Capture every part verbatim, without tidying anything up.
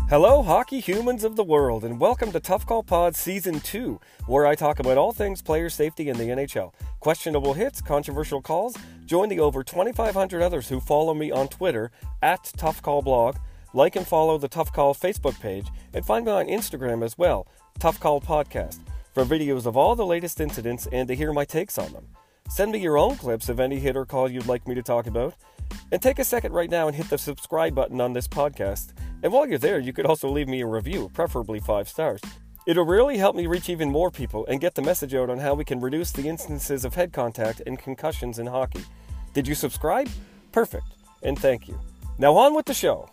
Hello, hockey humans of the world, and welcome to Tough Call Pod Season two, where I talk about all things player safety in the N H L. Questionable hits, controversial calls. Join the over twenty-five hundred others who follow me on Twitter, at Tough Call Blog. Like and follow the Tough Call Facebook page, and find me on Instagram as well, Tough Call Podcast, for videos of all the latest incidents and to hear my takes on them. Send me your own clips of any hit or call you'd like me to talk about. And take a second right now and hit the subscribe button on this podcast. And while you're there, you could also leave me a review, preferably five stars. It'll really help me reach even more people and get the message out on how we can reduce the instances of head contact and concussions in hockey. Did you subscribe? Perfect. And thank you. Now on with the show.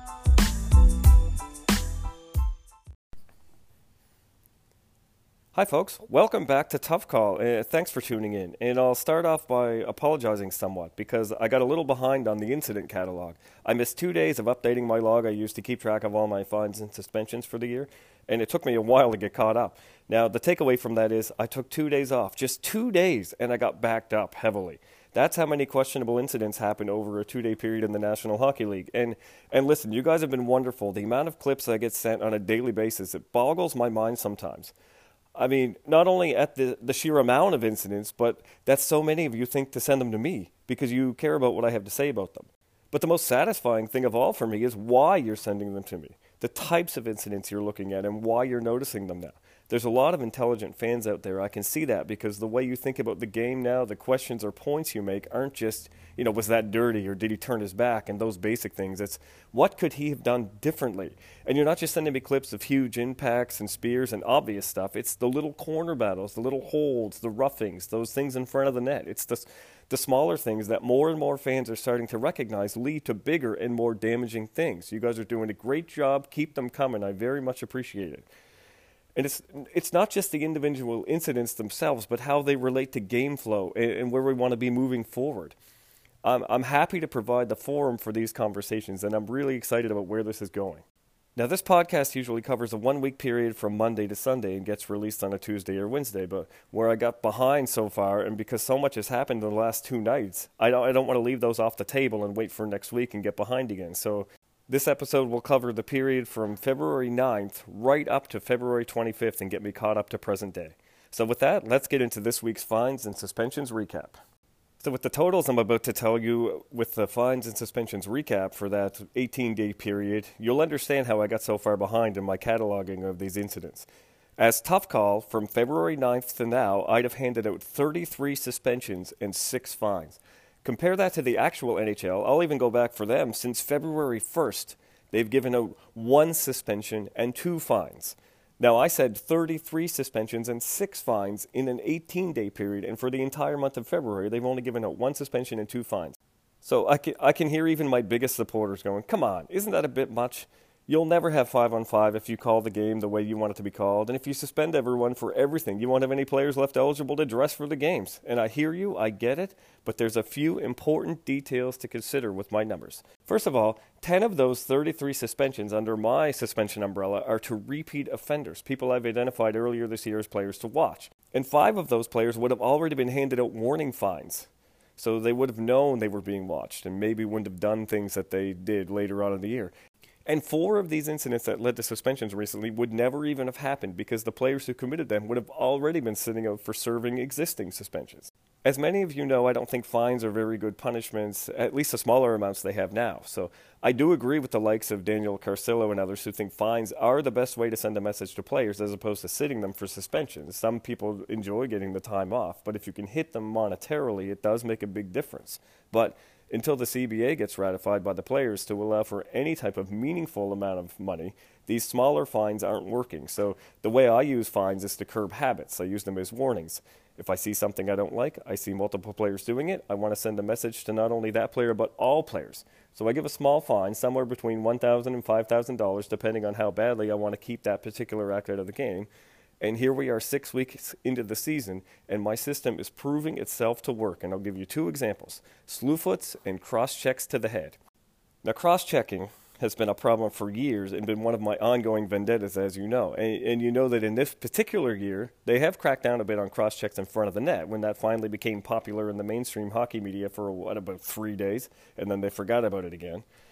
Hi folks, welcome back to Tough Call. Uh, thanks for tuning in. And I'll start off by apologizing somewhat because I got a little behind on the incident catalog. I missed two days of updating my log I used to keep track of all my fines and suspensions for the year, and it took me a while to get caught up. Now, the takeaway from that is I took two days off, just two days, and I got backed up heavily. That's how many questionable incidents happened over a two-day period in the National Hockey League. And and listen, you guys have been wonderful. The amount of clips I get sent on a daily basis, it boggles my mind sometimes. I mean, not only at the, the sheer amount of incidents, but that so many of you think to send them to me because you care about what I have to say about them. But the most satisfying thing of all for me is why you're sending them to me, the types of incidents you're looking at, and why you're noticing them now. There's a lot of intelligent fans out there. I can see that because the way you think about the game now, the questions or points you make aren't just, you know, was that dirty or did he turn his back and those basic things. It's what could he have done differently? And you're not just sending me clips of huge impacts and spears and obvious stuff. It's the little corner battles, the little holds, the roughings, those things in front of the net. It's the, the smaller things that more and more fans are starting to recognize lead to bigger and more damaging things. You guys are doing a great job. Keep them coming. I very much appreciate it. And it's it's not just the individual incidents themselves, but how they relate to game flow and, and where we want to be moving forward. I'm, I'm happy to provide the forum for these conversations, and I'm really excited about where this is going. Now, this podcast usually covers a one-week period from Monday to Sunday and gets released on a Tuesday or Wednesday, but where I got behind so far, and because so much has happened in the last two nights, I don't, I don't want to leave those off the table and wait for next week and get behind again. So this episode will cover the period from February ninth right up to February twenty-fifth and get me caught up to present day. So with that, let's get into this week's fines and suspensions recap. So with the totals I'm about to tell you with the fines and suspensions recap for that eighteen-day period, you'll understand how I got so far behind in my cataloging of these incidents. As Tough Call, from February ninth to now, I'd have handed out thirty-three suspensions and six fines. Compare that to the actual N H L. I'll even go back for them. Since February first, they've given out one suspension and two fines. Now, I said thirty-three suspensions and six fines in an eighteen-day period, and for the entire month of February, they've only given out one suspension and two fines. So I can, I can hear even my biggest supporters going, come on, isn't that a bit much? You'll never have five on five if you call the game the way you want it to be called. And if you suspend everyone for everything, you won't have any players left eligible to dress for the games. And I hear you, I get it, but there's a few important details to consider with my numbers. First of all, ten of those thirty-three suspensions under my suspension umbrella are to repeat offenders, people I've identified earlier this year as players to watch. And five of those players would have already been handed out warning fines. So they would have known they were being watched and maybe wouldn't have done things that they did later on in the year. And four of these incidents that led to suspensions recently would never even have happened because the players who committed them would have already been sitting out for serving existing suspensions. As many of you know, I don't think fines are very good punishments, at least the smaller amounts they have now. So I do agree with the likes of Daniel Carcillo and others who think fines are the best way to send a message to players as opposed to sitting them for suspensions. Some people enjoy getting the time off, but if you can hit them monetarily, it does make a big difference. But until the C B A gets ratified by the players to allow for any type of meaningful amount of money, these smaller fines aren't working. So the way I use fines is to curb habits. I use them as warnings. If I see something I don't like, I see multiple players doing it, I want to send a message to not only that player but all players. So I give a small fine, somewhere between one thousand dollars and five thousand dollars, depending on how badly I want to keep that particular act out of the game. And here we are six weeks into the season, and my system is proving itself to work. And I'll give you two examples, slewfoots and cross-checks to the head. Now, cross-checking has been a problem for years and been one of my ongoing vendettas, as you know. And, and you know that in this particular year, they have cracked down a bit on cross-checks in front of the net when that finally became popular in the mainstream hockey media for, what, about three days, and then they forgot about it again.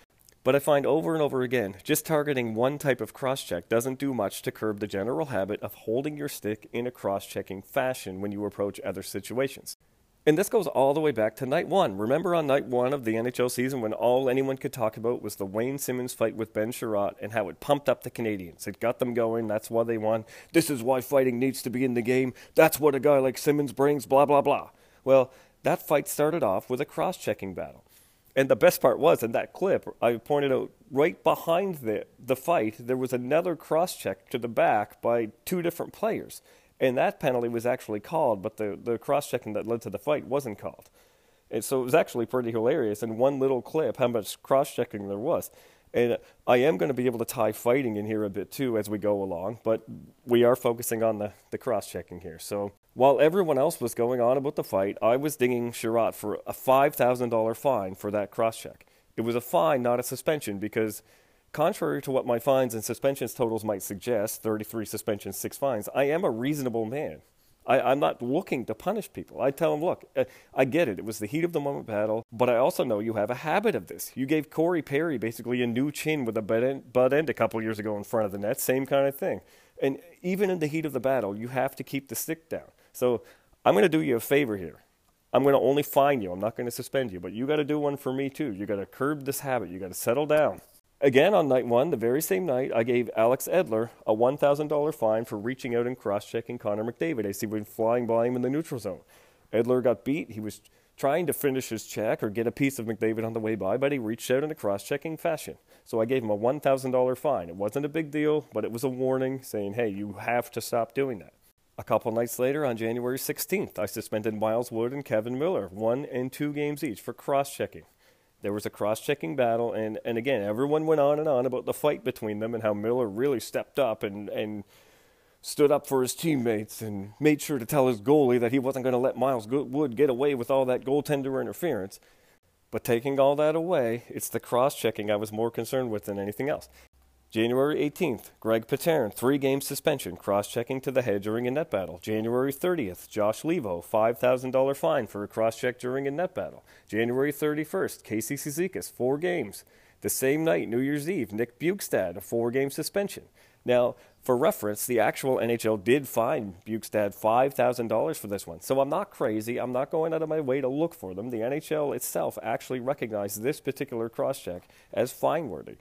But I find over and over again, just targeting one type of cross-check doesn't do much to curb the general habit of holding your stick in a cross-checking fashion when you approach other situations. And this goes all the way back to night one. Remember on night one of the N H L season when all anyone could talk about was the Wayne Simmonds fight with Ben Sherratt and how it pumped up the Canadians. It got them going. That's why they won. This is why fighting needs to be in the game. That's what a guy like Simmonds brings, blah, blah, blah. Well, that fight started off with a cross-checking battle. And the best part was, in that clip, I pointed out right behind the, the fight, there was another cross-check to the back by two different players. And that penalty was actually called, but the, the cross-checking that led to the fight wasn't called. And so it was actually pretty hilarious in one little clip how much cross-checking there was. And I am going to be able to tie fighting in here a bit too as we go along, but we are focusing on the, the cross-checking here. So while everyone else was going on about the fight, I was dinging Sherratt for a five thousand dollars fine for that cross-check. It was a fine, not a suspension, because contrary to what my fines and suspensions totals might suggest, thirty-three suspensions, six fines, I am a reasonable man. I, I'm not looking to punish people. I tell them, look, I get it. It was the heat of the moment battle, but I also know you have a habit of this. You gave Corey Perry basically a new chin with a butt end, butt end a couple years ago in front of the net, same kind of thing. And even in the heat of the battle, you have to keep the stick down. So I'm going to do you a favor here. I'm going to only fine you. I'm not going to suspend you, but you got to do one for me too. You got to curb this habit. You got to settle down. Again, on night one, the very same night, I gave Alex Edler a one thousand dollars fine for reaching out and cross-checking Connor McDavid as he was flying by him in the neutral zone. Edler got beat. He was trying to finish his check or get a piece of McDavid on the way by, but he reached out in a cross-checking fashion. So I gave him a one thousand dollars fine. It wasn't a big deal, but it was a warning saying, hey, you have to stop doing that. A couple nights later, on January sixteenth, I suspended Miles Wood and Kevin Miller, one and two games each, for cross-checking. There was a cross-checking battle, and, and again, everyone went on and on about the fight between them and how Miller really stepped up and, and stood up for his teammates and made sure to tell his goalie that he wasn't going to let Miles Wood get away with all that goaltender interference. But taking all that away, it's the cross-checking I was more concerned with than anything else. January eighteenth, Greg Paterno, three-game suspension, cross-checking to the head during a net battle. January thirtieth, Josh Levo, five thousand dollars fine for a cross-check during a net battle. January thirty-first, Casey Cizikas, four games. The same night, New Year's Eve, Nick Bjugstad, a four-game suspension. Now, for reference, the actual N H L did fine Bjugstad five thousand dollars for this one. So I'm not crazy. I'm not going out of my way to look for them. The N H L itself actually recognized this particular cross-check as fine-worthy.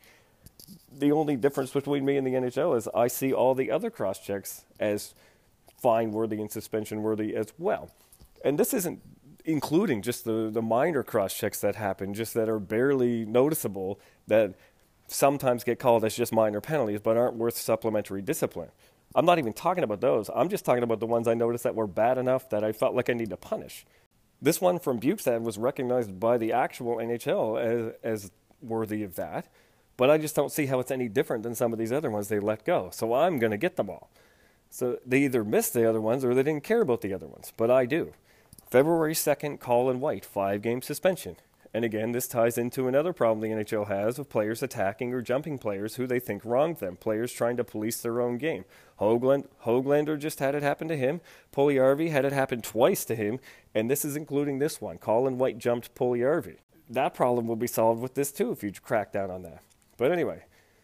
The only difference between me and the N H L is I see all the other cross-checks as fine-worthy and suspension-worthy as well. And this isn't including just the, the minor cross-checks that happen, just that are barely noticeable, that sometimes get called as just minor penalties but aren't worth supplementary discipline. I'm not even talking about those. I'm just talking about the ones I noticed that were bad enough that I felt like I need to punish. This one from Bjugstad was recognized by the actual N H L as, as worthy of that. But I just don't see how it's any different than some of these other ones they let go. So I'm going to get them all. So they either missed the other ones or they didn't care about the other ones. But I do. February second, Colin White, five-game suspension. And again, this ties into another problem the N H L has of players attacking or jumping players who they think wronged them. Players trying to police their own game. Hoagland, Hoaglander just had it happen to him. Puljujarvi had it happen twice to him. And this is including this one. Colin White jumped Puljujarvi. That problem will be solved with this too if you crack down on that. But anyway,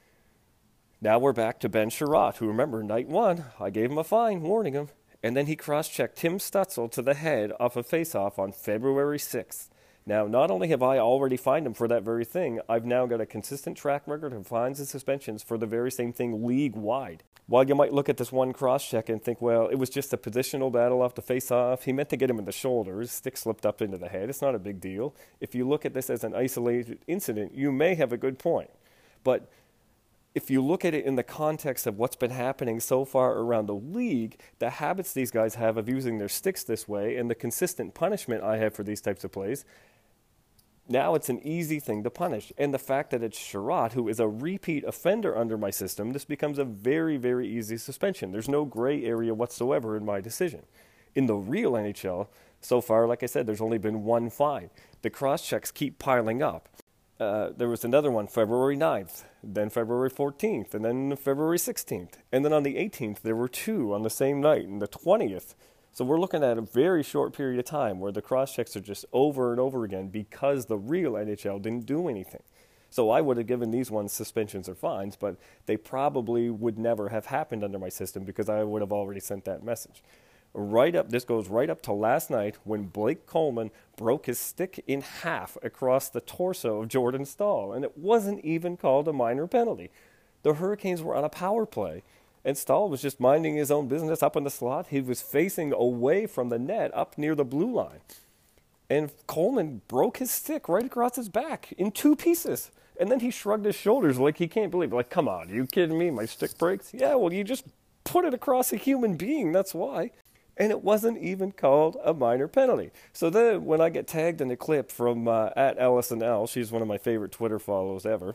now we're back to Ben Sherratt, who, remember, night one, I gave him a fine, warning him, and then he cross-checked Tim Stutzel to the head off a face-off on February sixth. Now, not only have I already fined him for that very thing, I've now got a consistent track record of fines and suspensions for the very same thing league-wide. While you might look at this one cross-check and think, well, it was just a positional battle off the face-off, he meant to get him in the shoulder, his stick slipped up into the head, it's not a big deal. If you look at this as an isolated incident, you may have a good point. But if you look at it in the context of what's been happening so far around the league, the habits these guys have of using their sticks this way and the consistent punishment I have for these types of plays, now it's an easy thing to punish. And the fact that it's Sherratt, who is a repeat offender under my system, this becomes a very, very easy suspension. There's no gray area whatsoever in my decision. In the real N H L, so far, like I said, there's only been one fine. The cross-checks keep piling up. Uh, there was another one February ninth, then February fourteenth, and then February sixteenth. And then on the eighteenth, there were two on the same night, and the twentieth. So we're looking at a very short period of time where the cross-checks are just over and over again because the real N H L didn't do anything. So I would have given these ones suspensions or fines, but they probably would never have happened under my system because I would have already sent that message. Right up, this goes right up to last night when Blake Coleman broke his stick in half across the torso of Jordan Staal, and it wasn't even called a minor penalty. The Hurricanes were on a power play, and Staal was just minding his own business up in the slot. He was facing away from the net up near the blue line. And Coleman broke his stick right across his back in two pieces. And then he shrugged his shoulders like he can't believe it. Like, come on, are you kidding me? My stick breaks? Yeah, well, you just put it across a human being. That's why. And it wasn't even called a minor penalty. So then when I get tagged in a clip from uh, at Allison L., she's one of my favorite Twitter follows ever,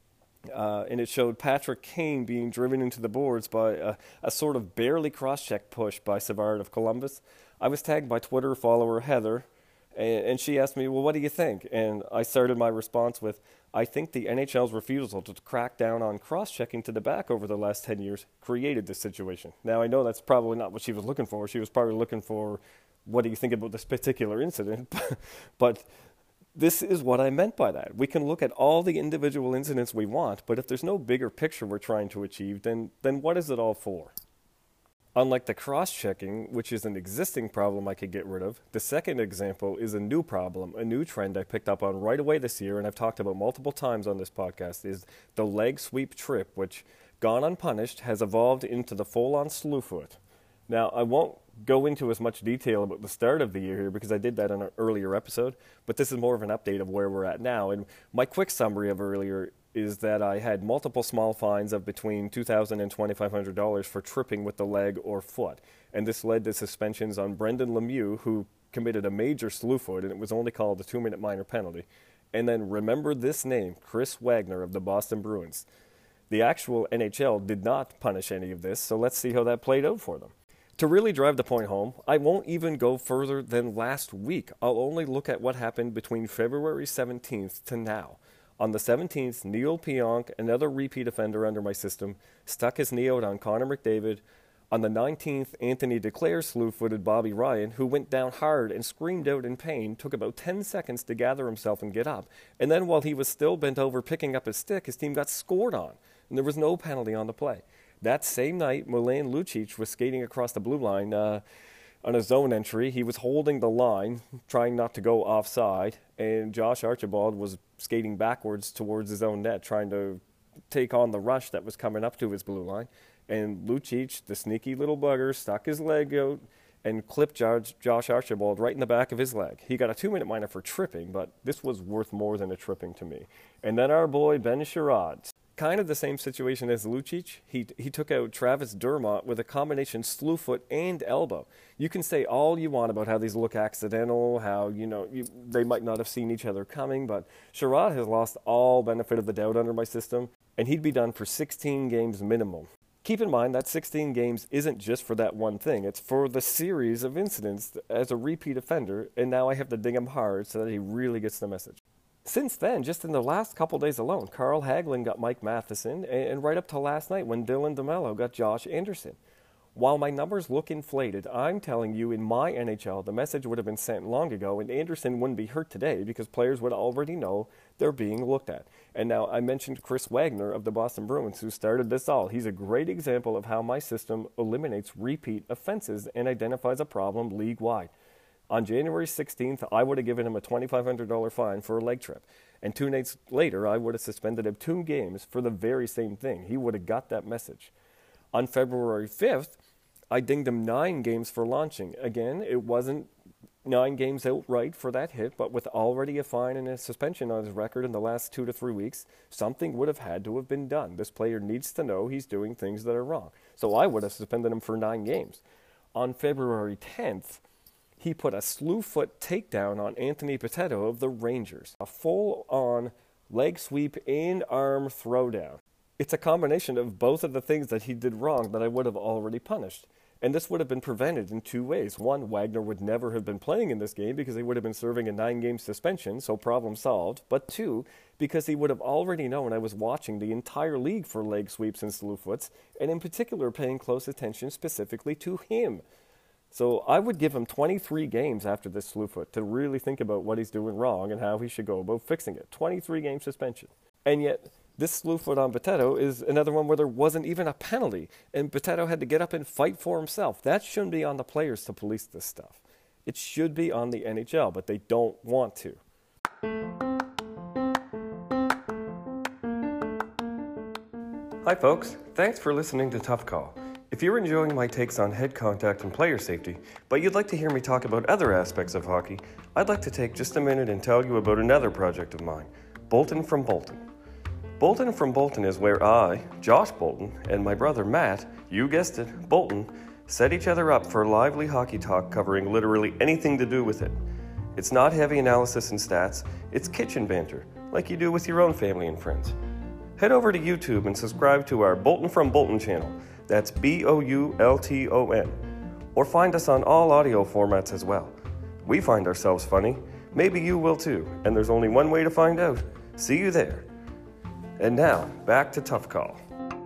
uh, and it showed Patrick Kane being driven into the boards by a, a sort of barely cross-check push by Savard of Columbus. I was tagged by Twitter follower Heather, and, and she asked me, well, what do you think? And I started my response with, I think the N H L's refusal to crack down on cross-checking to the back over the last ten years created this situation. Now, I know that's probably not what she was looking for. She was probably looking for, what do you think about this particular incident? But this is what I meant by that. We can look at all the individual incidents we want, but if there's no bigger picture we're trying to achieve, then, then what is it all for? Unlike the cross-checking, which is an existing problem I could get rid of, the second example is a new problem, a new trend I picked up on right away this year, and I've talked about multiple times on this podcast, is the leg sweep trip, which, gone unpunished, has evolved into the full-on slew foot. Now, I won't go into as much detail about the start of the year here because I did that in an earlier episode, but this is more of an update of where we're at now. And my quick summary of earlier is that I had multiple small fines of between two thousand dollars and twenty-five hundred dollars for tripping with the leg or foot. And this led to suspensions on Brendan Lemieux, who committed a major slew foot, and it was only called a two-minute minor penalty. And then remember this name, Chris Wagner of the Boston Bruins. The actual N H L did not punish any of this, so let's see how that played out for them. To really drive the point home, I won't even go further than last week. I'll only look at what happened between February seventeenth to now. On the seventeenth, Neil Pionk, another repeat offender under my system, stuck his knee out on Connor McDavid. On the nineteenth, Anthony Duclair slew-footed Bobby Ryan, who went down hard and screamed out in pain, took about ten seconds to gather himself and get up. And then while he was still bent over picking up his stick, his team got scored on, and there was no penalty on the play. That same night, Milan Lucic was skating across the blue line uh, on a zone entry. He was holding the line, trying not to go offside, and Josh Archibald was skating backwards towards his own net, trying to take on the rush that was coming up to his blue line. And Lucic, the sneaky little bugger, stuck his leg out and clipped Josh, Josh Archibald right in the back of his leg. He got a two-minute minor for tripping, but this was worth more than a tripping to me. And then our boy Ben Sherrod, kind of the same situation as Lucic. He he took out Travis Dermott with a combination slew foot and elbow. You can say all you want about how these look accidental, how you know you, they might not have seen each other coming, but Sherrod has lost all benefit of the doubt under my system, and he'd be done for sixteen games minimum. Keep in mind that sixteen games isn't just for that one thing. It's for the series of incidents as a repeat offender, and now I have to ding him hard so that he really gets the message. Since then, just in the last couple days alone, Carl Hagelin got Mike Matheson, and right up to last night when Dylan DeMello got Josh Anderson. While my numbers look inflated, I'm telling you in my N H L, the message would have been sent long ago, and Anderson wouldn't be hurt today because players would already know they're being looked at. And now I mentioned Chris Wagner of the Boston Bruins, who started this all. He's a great example of how my system eliminates repeat offenses and identifies a problem league-wide. On January sixteenth, I would have given him a twenty-five hundred dollars fine for a leg trip. And two nights later, I would have suspended him two games for the very same thing. He would have got that message. On February fifth, I dinged him nine games for launching. Again, it wasn't nine games outright for that hit, but with already a fine and a suspension on his record in the last two to three weeks, something would have had to have been done. This player needs to know he's doing things that are wrong. So I would have suspended him for nine games. On February tenth, he put a slew foot takedown on Anthony Potato of the Rangers. A full-on leg sweep and arm throwdown. It's a combination of both of the things that he did wrong that I would have already punished. And this would have been prevented in two ways. One, Wagner would never have been playing in this game because he would have been serving a nine-game suspension, so problem solved. But two, because he would have already known I was watching the entire league for leg sweeps and slew foots, and in particular paying close attention specifically to him. So I would give him twenty-three games after this slew foot to really think about what he's doing wrong and how he should go about fixing it. twenty-three game suspension. And yet, this slew foot on Boteto is another one where there wasn't even a penalty, and Boteto had to get up and fight for himself. That shouldn't be on the players to police this stuff. It should be on the N H L, but they don't want to. Hi folks, thanks for listening to Tough Call. If you're enjoying my takes on head contact and player safety, but you'd like to hear me talk about other aspects of hockey, I'd like to take just a minute and tell you about another project of mine, Bolton from Bolton. Bolton from Bolton is where I, Josh Bolton, and my brother Matt, you guessed it, Bolton, set each other up for lively hockey talk covering literally anything to do with it. It's not heavy analysis and stats, it's kitchen banter, like you do with your own family and friends. Head over to YouTube and subscribe to our Bolton from Bolton channel, that's B O U L T O N, or find us on all audio formats as well. We find ourselves funny, maybe you will too, and there's only one way to find out. See you there. And now, back to Tough Call.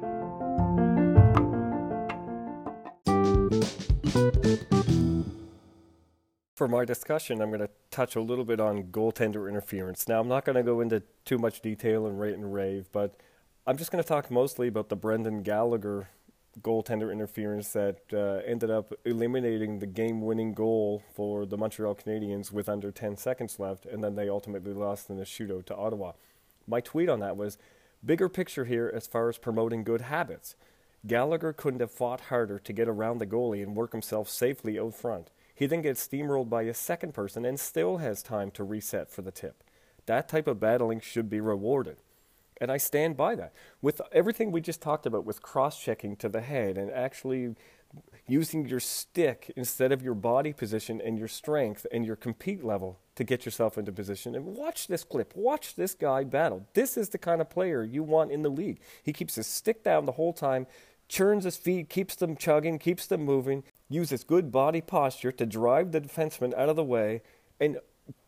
For my discussion, I'm going to touch a little bit on goaltender interference. Now, I'm not going to go into too much detail and rant and rave, but I'm just going to talk mostly about the Brendan Gallagher goaltender interference that uh, ended up eliminating the game-winning goal for the Montreal Canadiens with under ten seconds left, and then they ultimately lost in a shootout to Ottawa. My tweet on that was, bigger picture here as far as promoting good habits. Gallagher couldn't have fought harder to get around the goalie and work himself safely out front. He then gets steamrolled by a second person and still has time to reset for the tip. That type of battling should be rewarded. And I stand by that. With everything we just talked about with cross-checking to the head and actually using your stick instead of your body position and your strength and your compete level to get yourself into position. And watch this clip. Watch this guy battle. This is the kind of player you want in the league. He keeps his stick down the whole time, churns his feet, keeps them chugging, keeps them moving, uses good body posture to drive the defenseman out of the way, and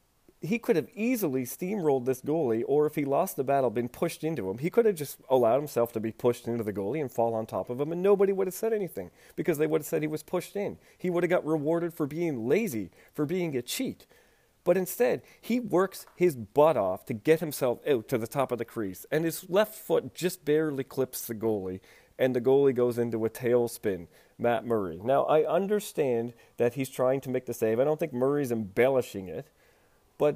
he could have easily steamrolled this goalie, or if he lost the battle, been pushed into him. He could have just allowed himself to be pushed into the goalie and fall on top of him, and nobody would have said anything because they would have said he was pushed in. He would have got rewarded for being lazy, for being a cheat. But instead, he works his butt off to get himself out to the top of the crease, and his left foot just barely clips the goalie, and the goalie goes into a tailspin. Matt Murray. Now, I understand that he's trying to make the save. I don't think Murray's embellishing it. But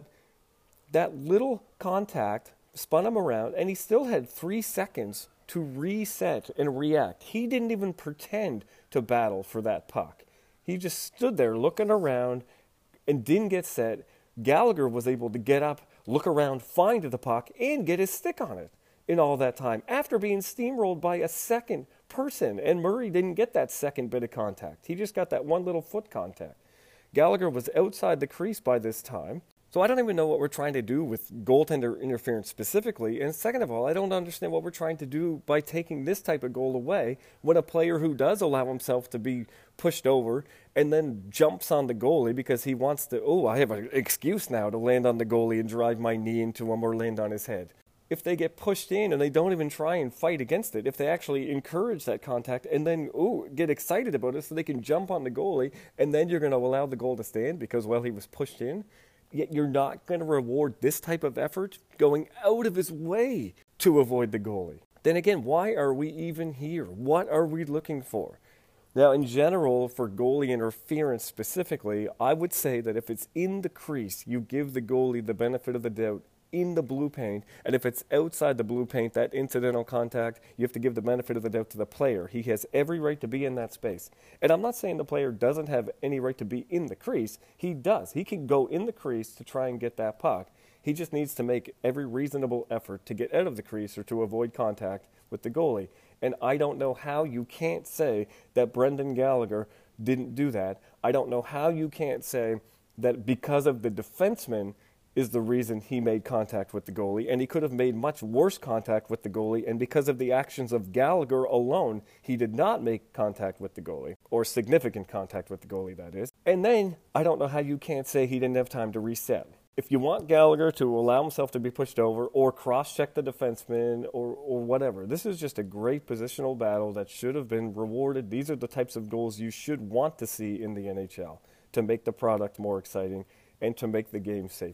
that little contact spun him around, and he still had three seconds to reset and react. He didn't even pretend to battle for that puck. He just stood there looking around and didn't get set. Gallagher was able to get up, look around, find the puck, and get his stick on it in all that time after being steamrolled by a second person. And Murray didn't get that second bit of contact. He just got that one little foot contact. Gallagher was outside the crease by this time. So I don't even know what we're trying to do with goaltender interference specifically. And second of all, I don't understand what we're trying to do by taking this type of goal away when a player who does allow himself to be pushed over and then jumps on the goalie because he wants to, oh, I have an excuse now to land on the goalie and drive my knee into him or land on his head. If they get pushed in and they don't even try and fight against it, if they actually encourage that contact and then, ooh, get excited about it so they can jump on the goalie, and then you're going to allow the goal to stand because, well, he was pushed in, yet you're not going to reward this type of effort going out of his way to avoid the goalie. Then again, why are we even here? What are we looking for? Now, in general, for goalie interference specifically, I would say that if it's in the crease, you give the goalie the benefit of the doubt in the blue paint, and if it's outside the blue paint, that incidental contact, you have to give the benefit of the doubt to the player. He has every right to be in that space. And I'm not saying the player doesn't have any right to be in the crease. He does. He can go in the crease to try and get that puck. He just needs to make every reasonable effort to get out of the crease or to avoid contact with the goalie. And I don't know how you can't say that Brendan Gallagher didn't do that. I don't know how you can't say that because of the defenseman is the reason he made contact with the goalie, and he could have made much worse contact with the goalie, and because of the actions of Gallagher alone, he did not make contact with the goalie, or significant contact with the goalie, that is. And then, I don't know how you can't say he didn't have time to reset. If you want Gallagher to allow himself to be pushed over, or cross-check the defenseman, or, or whatever, this is just a great positional battle that should have been rewarded. These are the types of goals you should want to see in the N H L to make the product more exciting and to make the game safer.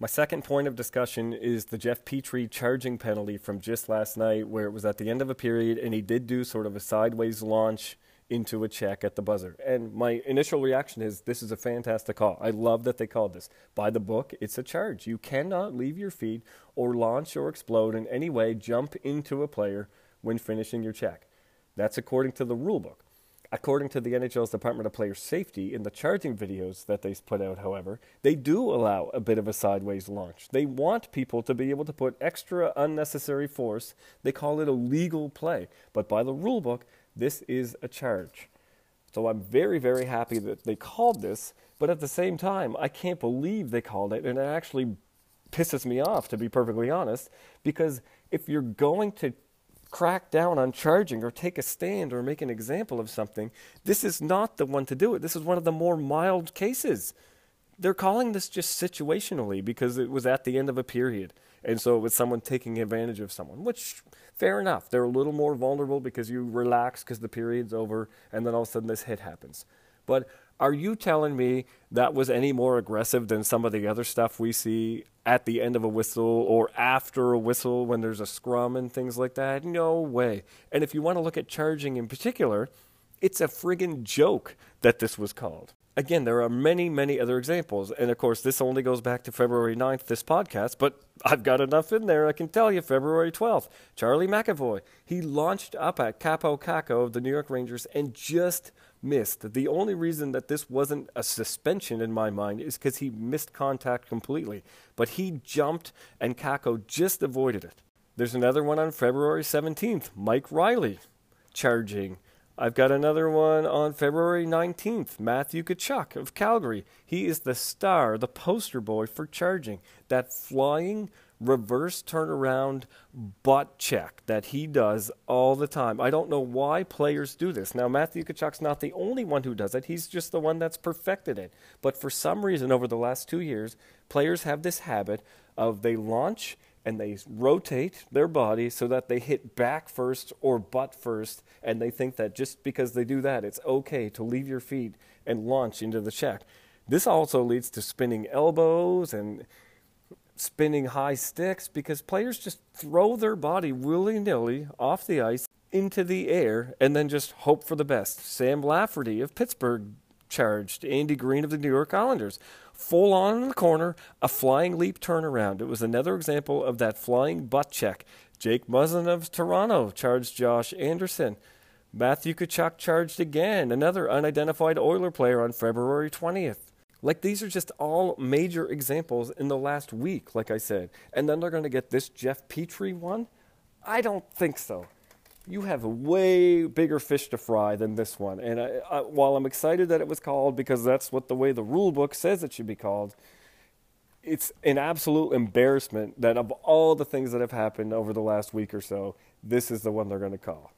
My second point of discussion is the Jeff Petrie charging penalty from just last night, where it was at the end of a period and he did do sort of a sideways launch into a check at the buzzer. And my initial reaction is, this is a fantastic call. I love that they called this. By the book, it's a charge. You cannot leave your feet or launch or explode in any way, jump into a player when finishing your check. That's according to the rule book. According to the N H L's Department of Player Safety, in the charging videos that they put out, however, they do allow a bit of a sideways launch. They want people to be able to put extra unnecessary force. They call it a legal play. But by the rule book, this is a charge. So I'm very, very happy that they called this, but at the same time, I can't believe they called it, and it actually pisses me off, to be perfectly honest, because if you're going to crack down on charging or take a stand or make an example of something, this is not the one to do it. This is one of the more mild cases. They're calling this just situationally because it was at the end of a period. And so it was someone taking advantage of someone, which, fair enough. They're a little more vulnerable because you relax because the period's over, and then all of a sudden this hit happens. But are you telling me that was any more aggressive than some of the other stuff we see at the end of a whistle or after a whistle when there's a scrum and things like that? No way. And if you want to look at charging in particular, it's a friggin' joke that this was called. Again, there are many, many other examples. And, of course, this only goes back to February ninth, this podcast, but I've got enough in there. I can tell you, February twelfth, Charlie McAvoy, he launched up at Kaapo Kakko of the New York Rangers and just missed. The only reason that this wasn't a suspension in my mind is because he missed contact completely. But he jumped, and Kakko just avoided it. There's another one on February seventeenth, Mike Riley charging. I've got another one on February nineteenth, Matthew Tkachuk of Calgary. He is the star, the poster boy for charging. That flying reverse turnaround butt check that he does all the time. I don't know why players do this. Now, Matthew Tkachuk's not the only one who does it. He's just the one that's perfected it. But for some reason, over the last two years, players have this habit of they launch and they rotate their body so that they hit back first or butt first, and they think that just because they do that, it's okay to leave your feet and launch into the check. This also leads to spinning elbows and spinning high sticks because players just throw their body willy-nilly off the ice into the air and then just hope for the best. Sam Lafferty of Pittsburgh charged Andy Green of the New York Islanders. Full on in the corner, a flying leap turnaround. It was another example of that flying butt check. Jake Muzzin of Toronto charged Josh Anderson. Matthew Tkachuk charged again, another unidentified Oiler player on February twentieth. Like, these are just all major examples in the last week, like I said. And then they're going to get this Jeff Petrie one? I don't think so. You have a way bigger fish to fry than this one. And I, I, while I'm excited that it was called because that's what the way the rule book says it should be called, it's an absolute embarrassment that of all the things that have happened over the last week or so, this is the one they're going to call.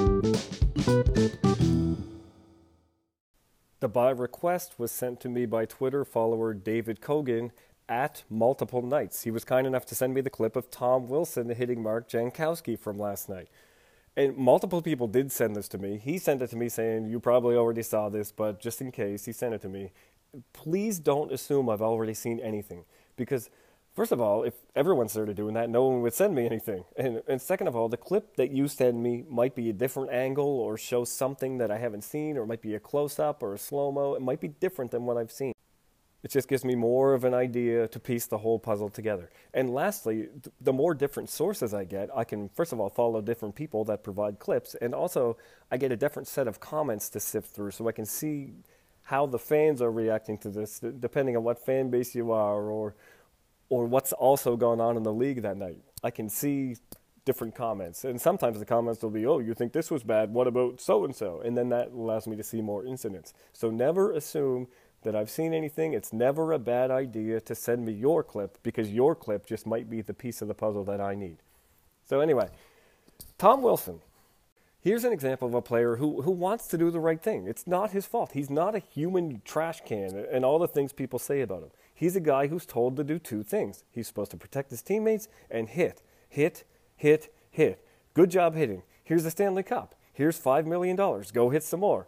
The by request was sent to me by Twitter follower David Kogan at Multiple Nights. He was kind enough to send me the clip of Tom Wilson hitting Mark Jankowski from last night. And multiple people did send this to me. He sent it to me saying, you probably already saw this, but just in case, he sent it to me. Please don't assume I've already seen anything. Because, first of all, if everyone started doing that, no one would send me anything. And, and second of all, the clip that you send me might be a different angle or show something that I haven't seen, or it might be a close-up or a slow-mo. It might be different than what I've seen. It just gives me more of an idea to piece the whole puzzle together. And lastly, th- the more different sources I get, I can, first of all, follow different people that provide clips. And also, I get a different set of comments to sift through so I can see how the fans are reacting to this, depending on what fan base you are or or what's also going on in the league that night. I can see different comments. And sometimes the comments will be, oh, you think this was bad, what about so-and-so? And then that allows me to see more incidents. So never assume that I've seen anything. It's never a bad idea to send me your clip because your clip just might be the piece of the puzzle that I need. So anyway, Tom Wilson. Here's an example of a player who, who wants to do the right thing. It's not his fault. He's not a human trash can and all the things people say about him. He's a guy who's told to do two things. He's supposed to protect his teammates and hit, hit, hit, hit. Good job hitting. Here's the Stanley Cup. Here's five million dollars. Go hit some more.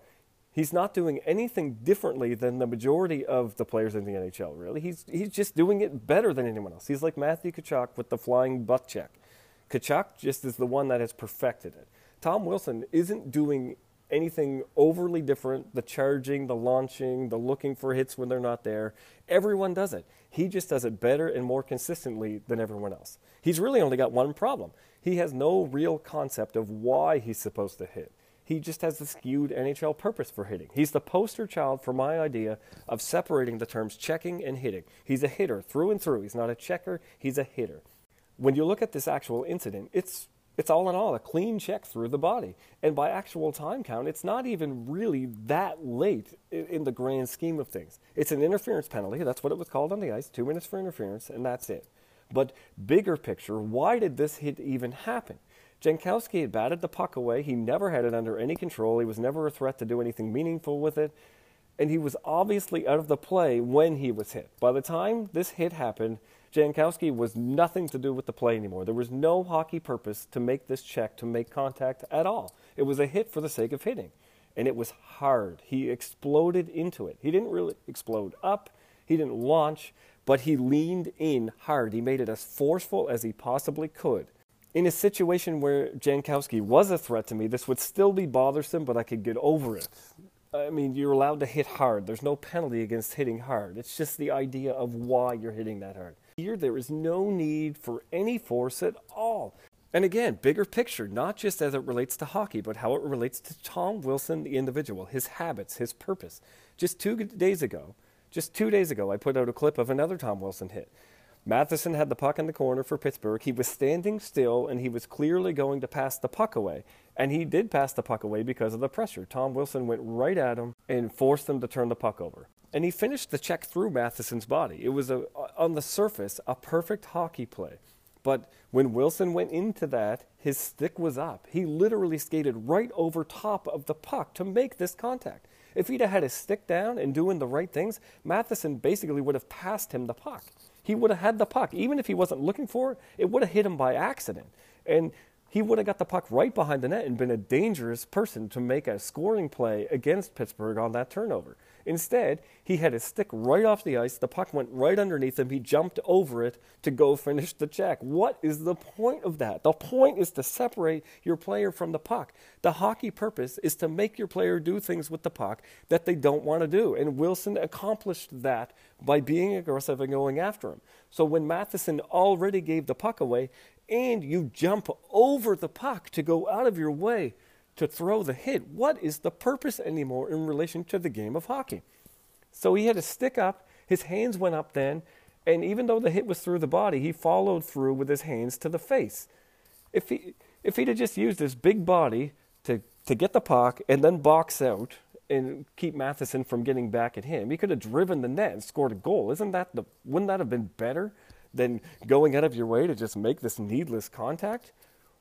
He's not doing anything differently than the majority of the players in the N H L, really. He's he's just doing it better than anyone else. He's like Matthew Tkachuk with the flying butt check. Tkachuk just is the one that has perfected it. Tom Wilson isn't doing anything overly different, the charging, the launching, the looking for hits when they're not there. Everyone does it. He just does it better and more consistently than everyone else. He's really only got one problem. He has no real concept of why he's supposed to hit. He just has the skewed N H L purpose for hitting. He's the poster child for my idea of separating the terms checking and hitting. He's a hitter through and through. He's not a checker. He's a hitter. When you look at this actual incident, it's it's all in all a clean check through the body. And by actual time count, it's not even really that late in, in the grand scheme of things. It's an interference penalty. That's what it was called on the ice. Two minutes for interference, and that's it. But bigger picture, why did this hit even happen? Jankowski had batted the puck away. He never had it under any control. He was never a threat to do anything meaningful with it. And he was obviously out of the play when he was hit. By the time this hit happened, Jankowski was nothing to do with the play anymore. There was no hockey purpose to make this check, to make contact at all. It was a hit for the sake of hitting. And it was hard. He exploded into it. He didn't really explode up. He didn't launch. But he leaned in hard. He made it as forceful as he possibly could. In a situation where Jankowski was a threat to me, this would still be bothersome, but I could get over it. I mean, you're allowed to hit hard. There's no penalty against hitting hard. It's just the idea of why you're hitting that hard. Here, there is no need for any force at all. And again, bigger picture, not just as it relates to hockey, but how it relates to Tom Wilson, the individual, his habits, his purpose. Just two days ago, just two days ago, I put out a clip of another Tom Wilson hit. Matheson had the puck in the corner for Pittsburgh. He was standing still, and he was clearly going to pass the puck away. And he did pass the puck away because of the pressure. Tom Wilson went right at him and forced him to turn the puck over. And he finished the check through Matheson's body. It was, a, on the surface, a perfect hockey play. But when Wilson went into that, his stick was up. He literally skated right over top of the puck to make this contact. If he'd have had his stick down and doing the right things, Matheson basically would have passed him the puck. He would have had the puck. Even if he wasn't looking for it, it would have hit him by accident. And he would have got the puck right behind the net and been a dangerous person to make a scoring play against Pittsburgh on that turnover. Instead, he had his stick right off the ice. The puck went right underneath him. He jumped over it to go finish the check. What is the point of that? The point is to separate your player from the puck. The hockey purpose is to make your player do things with the puck that they don't want to do. And Wilson accomplished that by being aggressive and going after him. So when Matheson already gave the puck away and you jump over the puck to go out of your way to throw the hit, what is the purpose anymore in relation to the game of hockey? So he had to stick up, his hands went up then, and even though the hit was through the body, he followed through with his hands to the face. If he if he'd have just used his big body to, to get the puck and then box out and keep Matheson from getting back at him, he could have driven the net and scored a goal. Isn't that the wouldn't that have been better than going out of your way to just make this needless contact?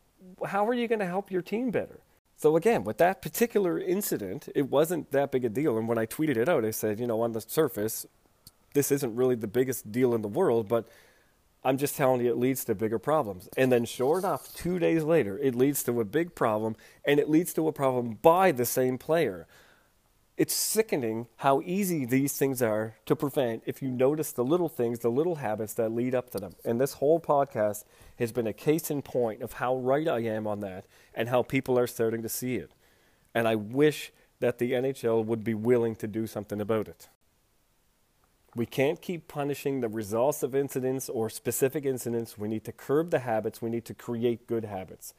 How are you going to help your team better? So again, with that particular incident, it wasn't that big a deal. And when I tweeted it out, I said, you know, on the surface, this isn't really the biggest deal in the world, but I'm just telling you it leads to bigger problems. And then sure enough, two days later, it leads to a big problem, and it leads to a problem by the same player. It's sickening how easy these things are to prevent if you notice the little things, the little habits that lead up to them. And this whole podcast has been a case in point of how right I am on that and how people are starting to see it. And I wish that the N H L would be willing to do something about it. We can't keep punishing the results of incidents or specific incidents. We need to curb the habits. We need to create good habits.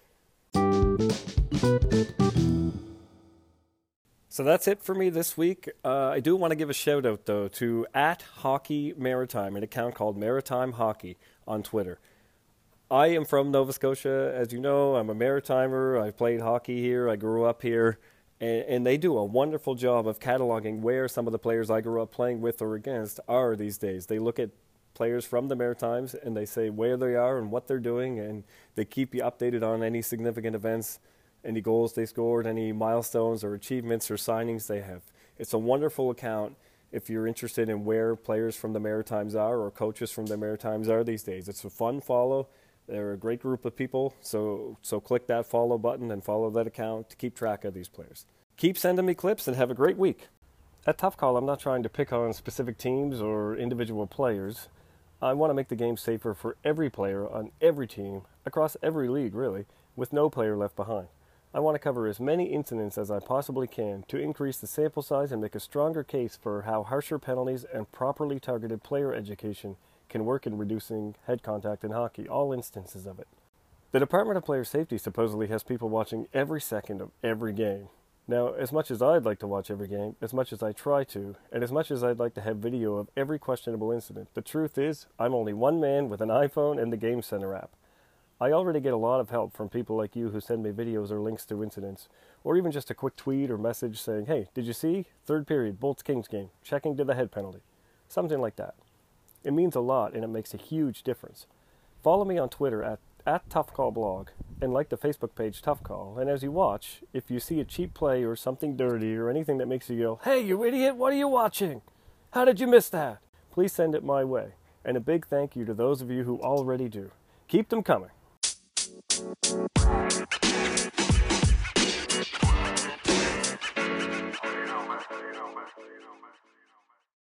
So that's it for me this week. Uh, I do want to give a shout out, though, to at Hockey Maritime, an account called Maritime Hockey on Twitter. I am from Nova Scotia. As you know, I'm a Maritimer. I've played hockey here. I grew up here. And, and they do a wonderful job of cataloging where some of the players I grew up playing with or against are these days. They look at players from the Maritimes and they say where they are and what they're doing, and they keep you updated on any significant events, any goals they scored, any milestones or achievements or signings they have. It's a wonderful account if you're interested in where players from the Maritimes are or coaches from the Maritimes are these days. It's a fun follow. They're a great group of people, so so click that follow button and follow that account to keep track of these players. Keep sending me clips and have a great week. At Tough Call, I'm not trying to pick on specific teams or individual players. I want to make the game safer for every player on every team, across every league really, with no player left behind. I want to cover as many incidents as I possibly can to increase the sample size and make a stronger case for how harsher penalties and properly targeted player education can work in reducing head contact in hockey, all instances of it. The Department of Player Safety supposedly has people watching every second of every game. Now, as much as I'd like to watch every game, as much as I try to, and as much as I'd like to have video of every questionable incident, the truth is, I'm only one man with an iPhone and the Game Center app. I already get a lot of help from people like you who send me videos or links to incidents, or even just a quick tweet or message saying, hey, did you see? Third period, Bolts-Kings game, checking to the head penalty. Something like that. It means a lot and it makes a huge difference. Follow me on Twitter at, at ToughCallBlog and like the Facebook page Tough Call. And as you watch, if you see a cheap play or something dirty or anything that makes you go, hey, you idiot, what are you watching? How did you miss that? Please send it my way. And a big thank you to those of you who already do. Keep them coming.